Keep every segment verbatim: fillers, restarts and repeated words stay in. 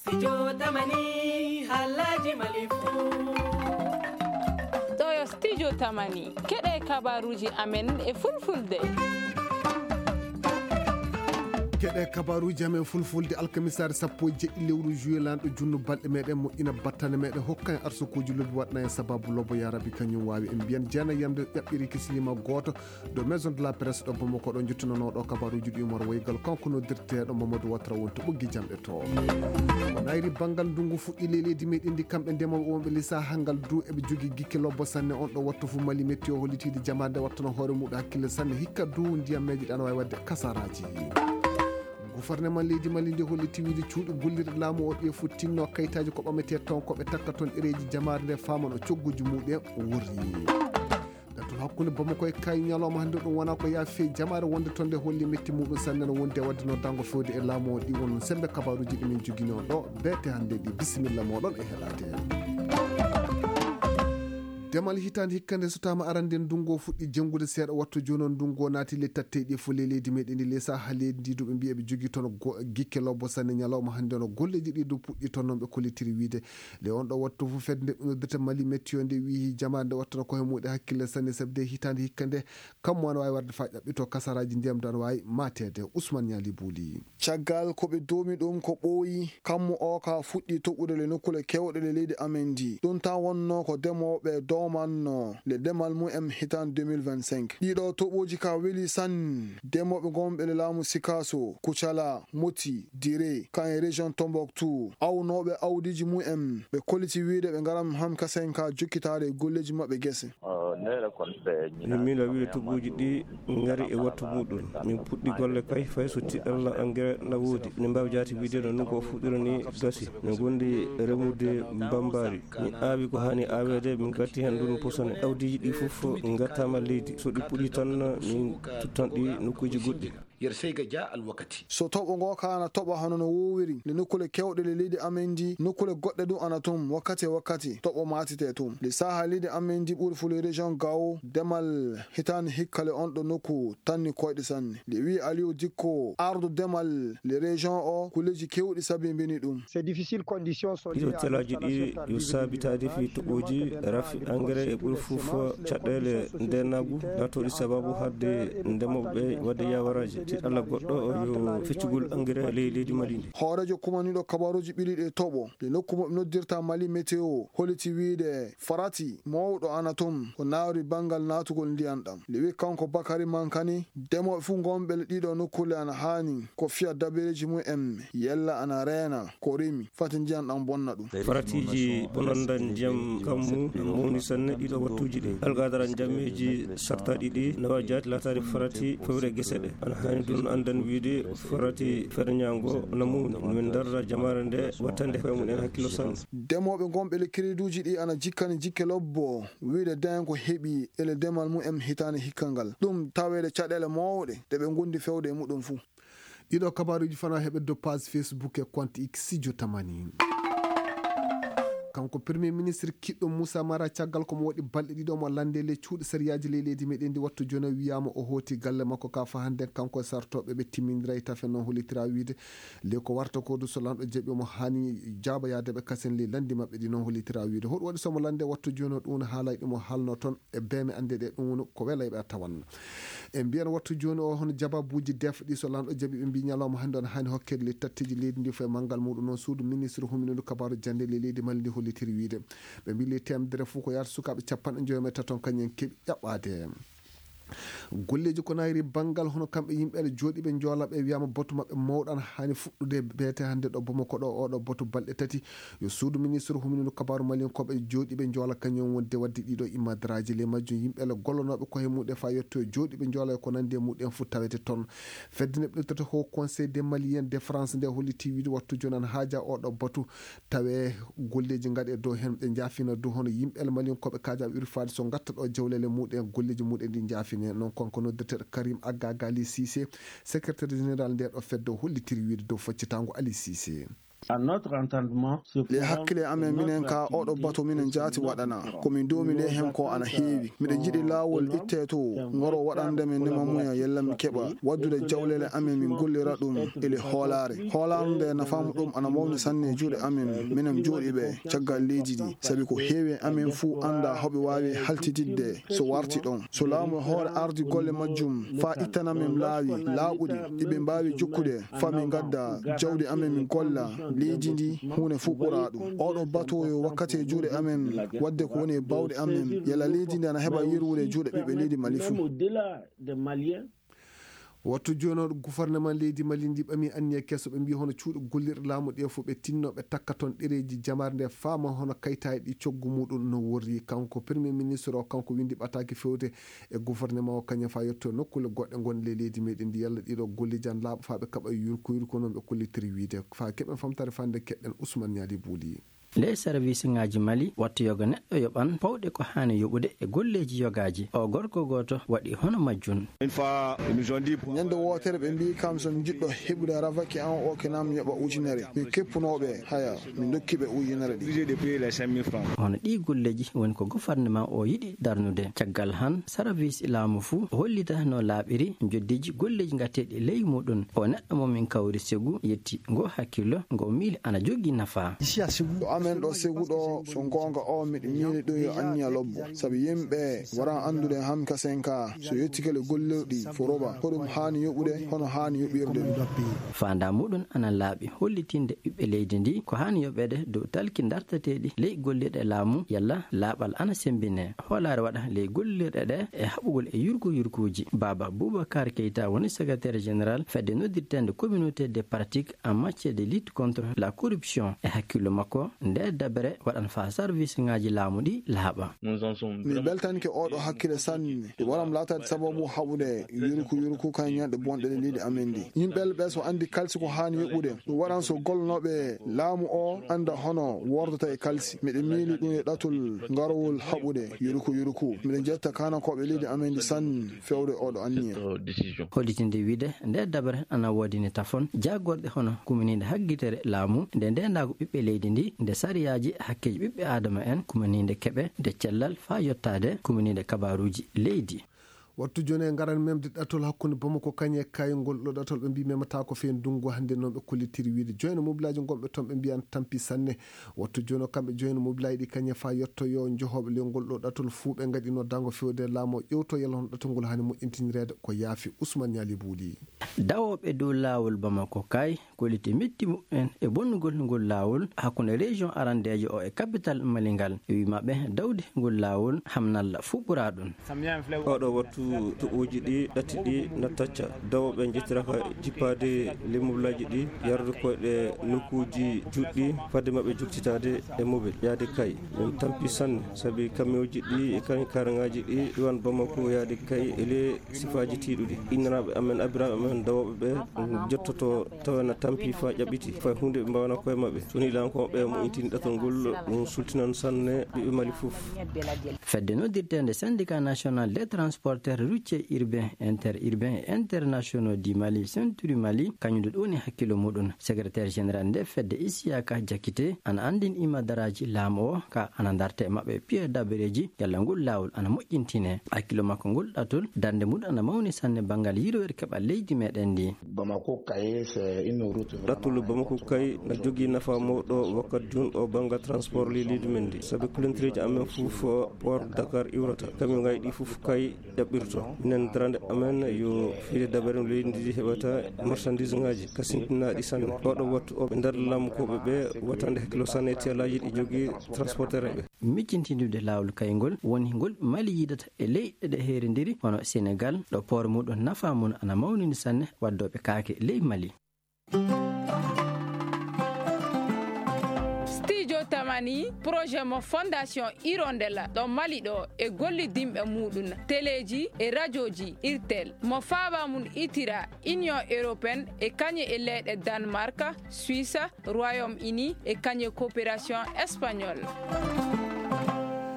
Studio Tamani Halaji Malifu Toyo Studio Tamani keɗe kabaruji amen e fulfulde keɗe kabaruji amen fulfulde alkamisare sappo e jeɗɗi lewru juillet lanɗo junno balɗe meɗen moƴƴina battane meɗen hokka en arsukuji lobbi waɗna en sababu lobbo yarabi kañum wawi en mbiyen jeena yamde ƴaɓɓiri kisilima goto do maison de la presse ɗo bamako ɗo juttunonoɗo kabaruji ɗi umar woygal kanko noddirteɗo mamadou watra wonto ɓoggi jamɗe to nayri banggal ndungu fuɗɗi leydi meɗen ndi kamɓe ndemoɓe wonɓe lisa hangal du eɓe jogui guikke lobbo sanne on ɗo wattu fu mali météo hollitide jamade wattano hoore muɗum hakkille sanne hikka du ndiyam meji ɗan wawi wadde kasaraji gouvernement leydi mali nde holliti wiide cuuɗi gollirɗe laamu o ɗe fof tinno kayitaji ko ɓamete toon koɓe takka toon ɗereji jamare nde famano cogguji muɗum wurri ɗatul hakkude bamako e kay ñalawma hannde ɗum wona ko yaafi jamare wonde toon nde holli metti muɗum sanne no wonde wadde no dango fewde e laamu o ɗi won sembe kabaruji ɗimin jogui on ɗo beete hannde ɗi bisimilla moɗon e heɗade demal hitande hikkande so tama arande ndungo fuɗɗi janngude seeɗa wattu joni on ndungo naati le tatteɗi fo le leydi meɗen ndi le saha leydi ndi ɗuɓe mbiya ɓe jogui toon guikke lobbo sanne ñalawma hannde no golleji ɗi du puɗɗi toon noon ɓe kollitiri wiide le on ɗo wattu fof fedde nde ɗumnoddirta mali météo nde wi jamade nde wattano koye muɗe hakkille sanne sabi de hitande hikkande kammo ana wawi warde fa ƴaɓɓito kasaraji ndiyam dan wawi matede Ousmane Niali Bouli caggal koɓe domi ɗum ko ɓooyi kammo o ka fuɗɗi toɓɓude le nokkule kewɗe le leydi amen ndi ɗum ta wonno ko demoɓe domanno le demal mum hitan deux mille vingt-cinq ɗiɗo toɓoji ka weeli san demoɓe gonɓe le laamu Sikaso Kucala Moti Dire kan e région Tombouctou awnoɓe awdiji mum ɓe kolliti wiide ɓe garam ham kasen ka jokkitade golleji mabɓe guese min miila wiide toɓoji ɗi gari e wattu muɗum min puɗɗi golle kay fay so tiɗalla engrais na woodi ne mbawi jaati wiide no ko fuɗɗira ni gasi min gondi remude bambari min aawi ko hani awede min gatti hen ɗum posone awdiji ɗi foof gattama leydi so ɗi puɗɗi tan min tuttan ɗi nokkuji goɗɗi so toɓo ngo ka ana toɓa hono no wowiri le nokkule kewɗe le leydi amen ndi nokkule goɗɗe ɗum ana tum wakkati e wakkati toɓo matite tum le saha leydi amen ndi ɓuuri fu le région gawo demal hitande hikkale on ɗo nokku tanni koyɗe sanne le wi Aliou Dikko ardu demal le région o kuleji kewɗi sabi mbini ɗum ɗiɗo telaji ɗi yo sabitade fi toɓoji rafi engrais e ɓuuri fof caɗɗele ndenagu latoɗi sababu hadde ndemoɓeɓe wadde yawaraji Allah goɗɗo yo feccugol engrais ley leydi Mali ndi hoorejo kumaniɗo kabaruji ɓiliɗe toɓo le nokku mo ɓe noddirta Mali météo holliti wiide farati mawɗo ana tum ko nawri bangal natugol ndiyan ɗam le wi kanko Bakary Mankani demoɓe fu gonɓe le ɗiɗo nokkule ana hani ko fiya dabireji mum yella ana reena ko rimi fati ndiyan ɗam bonna ɗum faratiji bonondan ndiyam kammu mawni sanne ɗiɗo wattuji ɗi algadara jammeji sartaɗi ɗi nawa jaati latade farati fewre guese ɗe ana hani ɗum andan wiide farati ferñago namuni min darra jamare nde wattande koye mumen hakkilo sanne demoɓe gonɓe le créduji ɗi ana jikkani jikke lobbo wiide den ko heeɓi ele demal mum hitande hikkangal ɗum tawede caɗele mawɗe ɗe ɓe gondi fewde e muɗum fuu ɗiɗo kabaruji fana heɓe do page Facebook e compte X Studio Tamani kanko premier ministre kiɗɗo Moussa Mara caggal komo waɗi balɗe ɗiɗo mo lande le cuuɗi sériyaji le leydi meɗen ndi wattu joni wiyama o hooti galle makko ka fa hande kanko e sartoɓe ɓe timmidira e tafe noon hollitira wiide le ko warta ko du so lanɗo jeeɓi mo hani jaɓoyadeɓe kasen le landi mabɓe ɗi noon hollitira wiide hoɗum waɗi somo lande wattu joni o ɗum haalay ɗum o haalno toon e beme ande ɗe ɗum ko welayɓe a tawanno e mbiyan wattu joni o hono jababuji def ɗi so lanɗo jeeɓi ɓe mbi ñalawma hande on hani hokkede le tattiji leydi ndi fo e manggal muɗum noon suudu ministre huminode kabaru jande le leydi Mali ndi hollitiri wiide ɓe mbi le temedere fof ko yaata sukaɓe capanɗe joyi e taton kañen keeɓi ƴaɓɓade golleji ko nayri banggal hono kamɓe yimɓeɓe jooɗiɓe joolaɓe wiyama botu mabɓe mawɗan hani fuɗɗude beete hande ɗo Bamako ɗo oɗo botu balɗe tati yo suudu ministre huminode kabaru malien koɓe jooɗiɓe joola kañum wonde wadde ɗiɗo immadiراji le majjum yimɓeɓe gollonoɓe koye muɗum fa yetto jooɗiɓe joola ko nandi e muɗum fu tawete toon feddene ɓe ho conseil des maliens de France nde holliti wiide wattu joni an haaja oɗo botu tawe golleji gaɗe dow hen ɓe jaafina dow hono yimɓeɓe malien koɓe kajaɓe ɓuri faade so gatta ɗo jawlele muɗum golleji muɗum ɗi jaafina noon konko noddeteɗo Karim Agga Gali Cissé secrétaire général nde ɗo fedde hollitiri wiide dow foccitago Ali Cissé le hakkile amen minen ka oɗo bato minen jaati waɗana komin domile hen ko ana heewi miɗen jiɗi laawol itte to ngoro waɗande min ndema muya yella mi keɓa waddude jawlele amen min gollira ɗum ele hoolare hoolare nde nafamu ɗum ana mawni sanne juuɗe amen minen jooɗi ɓe caggal leydi ɗi sabi ko heewi amen fuu anda hoɓe wawi haltididde so warti ɗon so laamu hoore ardi golle majjum fa ittanamin laawi laaɓuɗi ɗiɓe mbawi jokkude fa min gadda jawdi amen min golla leydi ndi hunde fuu ɓura ɗum oɗo batoyo wakkati e juuɗe amen wadde ko woni e bawɗe amen yalla leydi ndi ana heɓa yirwude juuɗe ɓiɓɓe leydi Mali fuu. wattu jonoɗo gouvernement leydi Mali ndi ɓami anniya kesso ɓe mbi hono cuuɗi gollirɗe laamu ɗe fof ɓe tinnoɓe takka toon ɗereji jamar nde faama hono kayitaji ɗi coggu muɗum no worri kanko premier ministre o kanko windi ɓataki fewde e gouvernement o kañum fa yetto nokkule goɗɗe gonle leydi meɗen ndi yalla ɗiɗo golliji an laaɓa fa ɓe kaɓa yurko yurko noon ɓe kollitiri wiide fa keɓen famtare fande keɗɗen Ousmane Niali Bouli. les service ngaji Mali wattu yoga neɗɗo yoɓan pawɗe ko hani yoɓude e golleji yogaji o gorko goto waɗi hono majjun ñande wotere ɓe mbi kam son jiɗɗo heɓude ravaki an o kenam yoɓa ujunere min keppunoɓe haya min dokkiɓe ujunere ɗi hono ɗi golleji woni ko gouvernement o yiɗi darnude caggal han service laamu fuu hollita no laaɓiri joddiji golleji gatteɗi ley muɗum o neɗɗo momin kawri Ségou yetti ngo hakkillo ngo miili ana jogui nafa amen ɗo Ségou ɗo so gonga o miɗo miili ɗo yo anniya lobbo sabi yimɓe wara andude ham kasenka so yettikele gollirɗi fo roba hoɗum hani yoɓude hono hani yoɓirde fanda muɗum ana laaɓi hollitinde ɓiɓɓe leydi ndi ko hani yoɓede dow talki dartateɗi ley gollirɗe laamu yalla laaɓal ana sembine hoolare waɗa ley gollirɗe ɗe e haɓugol e yurko yurkuji Baba Boubacar Keita woni secrétaire général fedde noddirtende communauté des pratiques en matière de lutte contre la corruption e hakkillo makko nde dabere waɗan fa service ngaji laamu ɗi laaɓa mi beltanke oɗo hakkille sanne ɗe waɗam latade sababu haɓude yurku yurku kan ñanɗe bonɗe ɗe leydi amen ndi yimɓel ɓe so andi kalsi ko hani yoɓude ɗum waɗan so golnoɓe laamu o anda hono wordata e kalsi miɗen miili ɗum e ɗatul garowol haɓude yurku yurku miɗen jetta kanakoɓe leydi amen ndi sanne fewde oɗo anniya hollitinde wiide nde dabere ana wodini tafon jagorɗe hono kuminide haggitere laamu nde ndendago ɓiɓɓe leydi ndi nde sariyaji hakkeji ɓiɓɓe adama en kuminide keɓe nde cellal fa yottade kuminide kabaruji leydi wattu joni e garan memde ɗatol hakkude Bamako kañe kayngol ɗo ɗatol ɓe mbi memata ko fen dungu hande noon ɓe kollitiri wiide joyno mobilaji gonɓe toon ɓe mbiyan tampi sanne wattu joni o kamɓe joyno mobilaji ɗi kañe fa yetto yo jeehoɓe lengol ɗo ɗatol fuu ɓe gaɗino dango fewde laamo ƴewto yalla hono ɗatol ngol hani moƴƴintinirede ko yaafi Ousmane Niali Bouli dawoɓe dow lawol Bamako kay kolliti metti mumen e bonnugol ngol lawol hakkude région arandejo o e capital Malingal wimaɓe dawde ngol lawol hamnalla fuu ɓura ɗum oɗo wattu toɓoji ɗi ɗatti ɗi nattacca dawoɓe jettiraka jippade lemmobilaji ɗi yarde koɗe nokkuji juɗɗi fadde mabɓe juktitade e mobile yaade kay min tampi sanne saabi kamioji ɗi e kañ karangaji ɗi ɗiwan Bamako yaade kay ele sifaji tiɗuɗi innanaɓe amen abiraɓe amen dawoɓe ɓe jottoto tawana tampi fa ƴaɓɓiti fa hunde ɓe mbawana koye mabɓe soni lankoɓe mo intini ɗatol ngol ɗum sultinan sanne ɓiɓɓe Mali foof fedde noddirtede syndicat national des transporteurs routiers urbains interurbains et internationaux du Mali centre Mali kañum ɗo woni hakkilo muɗum secrétaire général nde fedde Isiaka Jakite ana andin ima daraji laamu o ka ana darte mabɓe pied dabereji yalla ngol lawol ana moƴƴintine hakkilo makko ngol ɗatol darde muɗum ana mawni sanne banggal yirowere keɓa leydi meɗen ndi ɗattol Bamako kay na jogui nafa mawɗo wakkat jun o banggal transport li leydi men ndi saabi kulentereji amen foof port Dakar iwrata camion ngaji ɗi foof kay ƴaɓɓirto minen darande amen yo fiide dabere leydi ndi heɓata marchandise ngaji kasintinnaɗi sanne oɗo wattu o ɓe nder lamkoɓe ɓe wattande hakkilo sanne telaji ɗi jogui transporteur ɓe miccintindude lawol kaygol woni ngol Mali yidata e leyɗe ɗe heridiri hono Sénégal ɗo port muɗum nafa mum ana mawnini sanne waddoɓe kaake ley Mali. tamani projet mo fondation Hirondella ɗo Mali ɗo e gollidimɓe muɗum téléji e radioji irtel mo faaba mum itira union européenne e kañe e leyɗe Danemark, Suisse, Royaume-Uni e kañe coopération espagnole.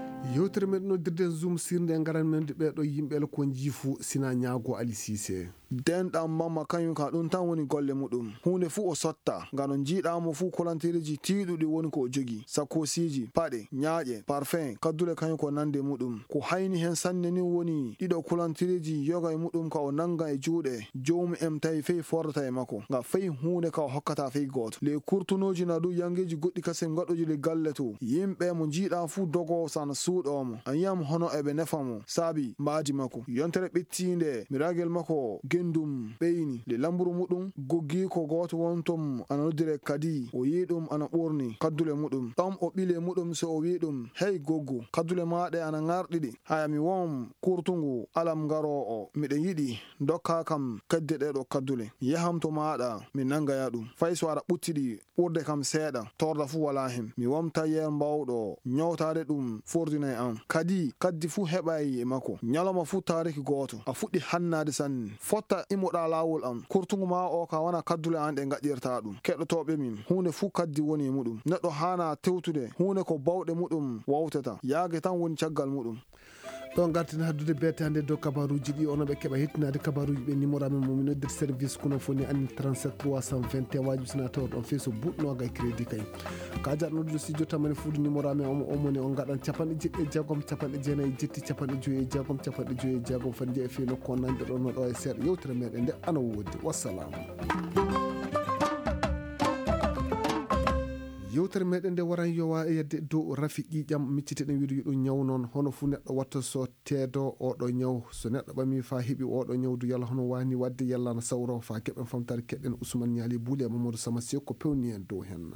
yewtere men noddirden zoom sirde garan men ɓeɗo yimɓe ko jiifu sina ñaago Ali Cissé denɗam mamma kañum ka ɗum tan woni golle muɗum. Hunde fu o sotta ngam no jiiɗamo fu kolantereji tiiɗuɗi woni ko o jogi, sakosiji, paɗe, ñaaƴe, parfum, kaddule kañum ko nande muɗum. Ko hayni hen sanne ni woni ɗiɗo kolantereji yoga e muɗum ka o nanga e juuɗe jomum em tawi fey fordata e makko ngam fey hunde ka o hokkata fey goto. Le kurtunoji na ɗum yangeji goɗɗi kasen gaɗoji le galle to yimɓe mo jiiɗa fu dogo sana suuɗomo a yiyam hono eɓe nefamo saabi mbaadi makko yontere ɓettinde miragel makko gendum ɓeyni le lamburu muɗum goggi ko goto wontom ana noddire kadi o yi ɗum ana ɓorni kaddule muɗum ɗam o ɓile muɗum so o wi ɗum hey goggo kaddule maɗe ana ngarɗiɗi haya mi won kurtungu alam ngaro o miɗen yiɗi dokka kam kedde ɗeɗo kaddule yaham to maɗa mi nangaya ɗum fay so aɗa ɓuttiɗi ɓurde kam seeɗa torda fu wala hen mi womta yer mbawɗo ñawtade ɗum fordina e am kadi kaddi fu heɓay e makko ñalama fu tariki goto a fuɗɗi hannade sanne fotta imoɗa lawol am kurtungu ma o ka wana kaddule an ɗe gaƴƴirta ɗum keɗotoɓe min hunde fu kaddi woni e muɗum neɗɗo hana tewtude hunde ko bawɗe muɗum wawtata yaage tan woni caggal muɗum. ɗon gartina haddude beete hannde dow kabaruji ɗi ono ɓe keeɓa hettinade kabaruji ɓe numéro amen momi noddir service kono foni anni trente-sept trois cent vingt et un wajibi sona tawa ɗon feeso buɗnoga e crédit kay ka jaɗ noddude studio tamane fuude numéro amen omo omoni on gaɗan capanɗe jeɗɗi e jeegom capanɗe jeenayyi jetti capanɗe joyi e jeegom capanɗe joyi e jeegom fandi e fewi nokku on nande ɗon no ɗo e seeɗa yewtere meɗen nde ana woodi wassalamu. yewtere meɗen nde waran yowa e yedde dow rafi ƴiƴam micciteɗen wiide yiɗo ñaw noon hono fu neɗɗo watta so teedo oɗo ñaw so neɗɗo ɓami fa heeɓi oɗo ñawdu yalla hono wani wadde yalla na sawro fa keɓen famtare keɗɗen Ousmane Niali Bouli e Mamadou Sama Seck ko pewni en dow hen.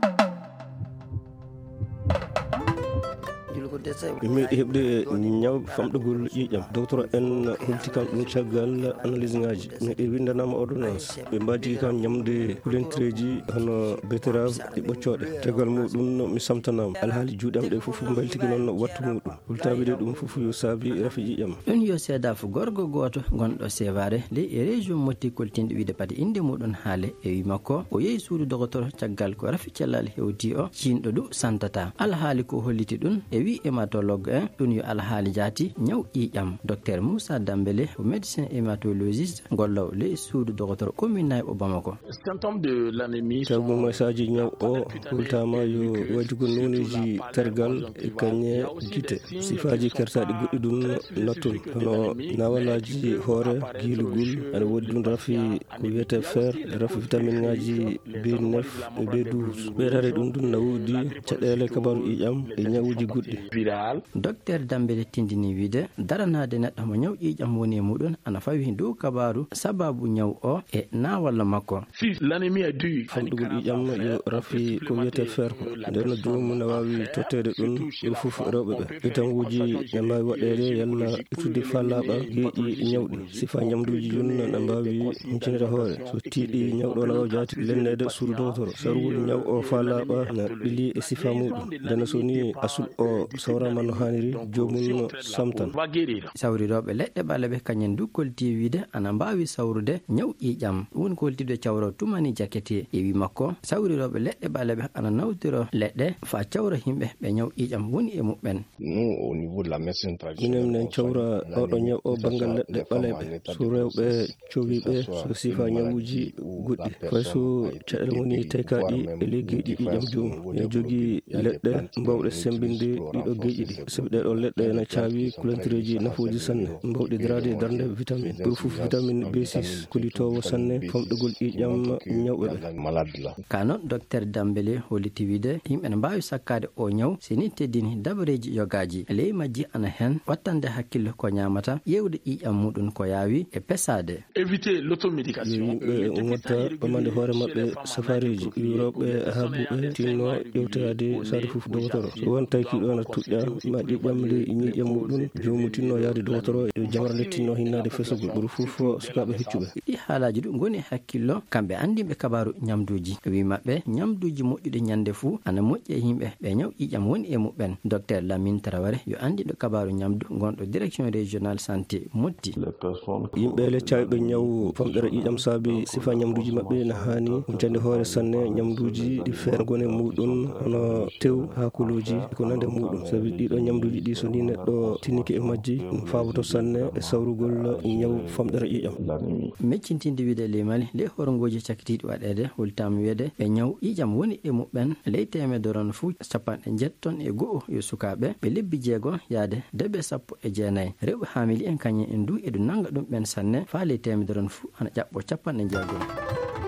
mi heɓde ñaw famɗugol ƴiƴam docteur en hulti kam ɗum caggal analyse ngaji miɗe windanama ordonnance ɓe mbadi kam ñamde hulentereji hono betterave ɗi ɓoccoɗe caggal muɗum mi samtanama alhaali juuɗam ɗe foof mbaltiki noon wattu muɗum hultaɓede ɗum foof yo saabi rafi ƴiƴam ɗum yo seedafo gorgo goto gonɗo sévare ley e région motti koltinde wiide pade inde muɗum haale e wi makko o yeehi suudu docteur caggal ko rafi cellal hewti o cinɗo du santata alhaali ko holliti ɗum e wi hématologue en ɗum yo alhaali jaati ñaw ƴiƴam docteur Moussa Dambélé o médecin hématologiste gollowo ley suudu docteur commune nayɓo Bamako. sabu moysaji ñaw o hultama yo waɗigo noneji tergal e kañe guite sifaji kertaɗi goɗɗi ɗum nattun hono nawalaji hoore guilugol aɗa woodi ɗum rafi ko wiyete fer rafi vitamine ngaji B neuf e B douze ɓeydare ɗum ɗum nawodi caɗele kabaru ƴiƴam e ñawuji goɗɗi. docteur Dambélé tindini wiide daranade neɗɗo mo ñaw ƴiƴam woni e muɗum ana fawi dow kabaru sababu ñaw o e na walla makko famɗugol ƴiƴam yo rafi ko wiyete fer ko nden jomum ne wawi tottede ɗum ɗum foof rewɓe ɓe ɓitanguji ne mbawi waɗede yalna ittude fallaɓa geeƴi ñawɗi sifa ñamduji joni ne mbawi huccinede hoore so tiiɗi ñawɗo ne wawi jaati lennede suudu docteur sarwol ñaw o fallaɓa ne ɓili e sifa muɗum nden so ni asul o sawrama no haniri jomum samtan. sawriroɓe leɗɗe ɓaleɓe kañen du kolti wiide ana mbawi sawrude ñaw ƴiƴam woni koltiɗo cawro tumani jakete e wi makko sawriroɓe leɗɗe ɓaleɓe ana nawtiro leɗɗe fa cawra himɓe ɓe ñaw ƴiƴam woni e muɓɓen. minen minen cawra oɗo ñaw o banggal leɗɗe ɓaleɓe so rewɓe cowiɓe so sifa ñawuji goɗɗi fay so caɗele woni teykaɗi e ley geeƴi ƴiƴam jomum ne jogui leɗɗe mbawɗe sembinde ɗiɗo geeƴi ɗi sabi ɗeɗo leɗɗe ne caawi kulantireji nafoji sanne mbawɗi darade darde vitamine ɓuri foof vitamine B six kolitowo sanne famɗugol ƴiƴam ñawɓe ɓe. ka noon docteur Dambélé holliti wiide yimɓe ne mbawi sakkade o ñaw sini teddini dabareji yogaji ley majji ana hen wattande hakkille ko ñamata ƴewde ƴiƴam muɗum ko yawi e pesade yo yimɓe gotta ɓamande hoore mabɓe safareji yurowɓe haabuɓe tinno ƴewtade sade foof docteur so won tawkiɗo ana tuƴƴa ma ƴiƴam le ñiiƴam muɗum jomum tinno yaade docteur o e jamrande tinno hinnade fesogol ɓuri foof sukaɓe heccuɓe ɗi haalaji ɗum goni hakkillo kamɓe andimɓe kabaru ñamduji wi mabɓe ñamduji moƴƴuɗi ñande fuu ana moƴƴi e yimɓe ɓe ñaw ƴiƴam woni e muɓɓen docteur Lamine Traoré yo andiɗo kabaru ñamdu gonɗo direction régional santé motti yimɓe le cawɓe ñaw famɗere ƴiƴam saabi sifa ñamduji mabɓe ne hani huncande hoore sanne ñamduji ɗi feere gone muɗum hono tew hakuluji ko nande muɗum sabi ɗiɗo ñamduji ɗi so ni neɗɗo tiniki e majji ɗum faboto sanne e sawrugol ñaw famɗere ƴiƴam. meccintinde wiide limali ley horongoji cakkitiɗi waɗede hultama wiide e ñaw ƴiƴam woni e muɓɓen ley temedere fuu capanɗe jetton e go'o yo sukaɓe ɓe lebbi jeego yaade debe sappo e jeenayyi rewɓe hamili en kañum en du eɗu nanga ɗum ɓen sanne faale temedere fuu ana ƴaɓɓo capanɗe jeegom.